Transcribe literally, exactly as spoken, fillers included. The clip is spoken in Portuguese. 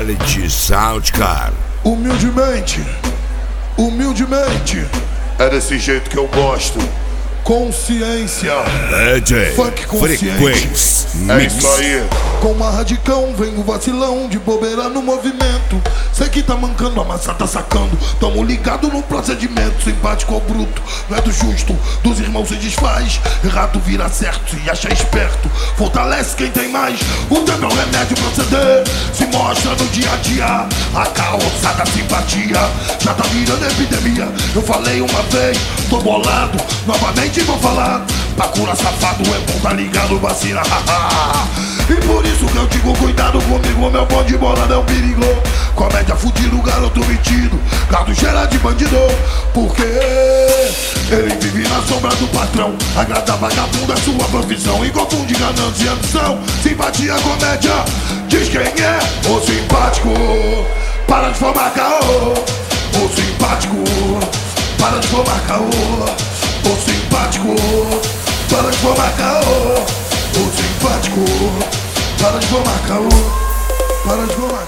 Quality Soundcar. Humildemente, humildemente, É desse jeito que eu gosto. consciência, D J funk consciente. Frequência É Mix. isso aí. Com uma radicão, vem o vacilão de bobeira no movimento. Sei que tá mancando, a massa tá sacando. Tamo ligado no procedimento, simpático ou bruto. Não é do justo, dos irmãos se desfaz. Errado vira certo, se acha esperto. Fortalece quem tem mais. O tempo é um remédio proceder. Se mostra no dia a dia. A carroçada simpatia já tá virando epidemia. Eu falei uma vez, tô bolado. Novamente vou falar. Pra curar safado é bom, tá ligado, vacina. E por isso que eu digo, cuidado comigo, meu pão de bolada é um perigo. Comédia fudido, garoto metido, gado cheira de bandido. Porque ele vive na sombra do patrão. Agrada vagabundo é sua profissão e confunde ganância e ambição. Simpatia, comédia, diz quem é o simpático. Para de formar caô. O simpático, para de formar caô. O simpático, para de formar caô. O simpático, para de formar caô. Para de formar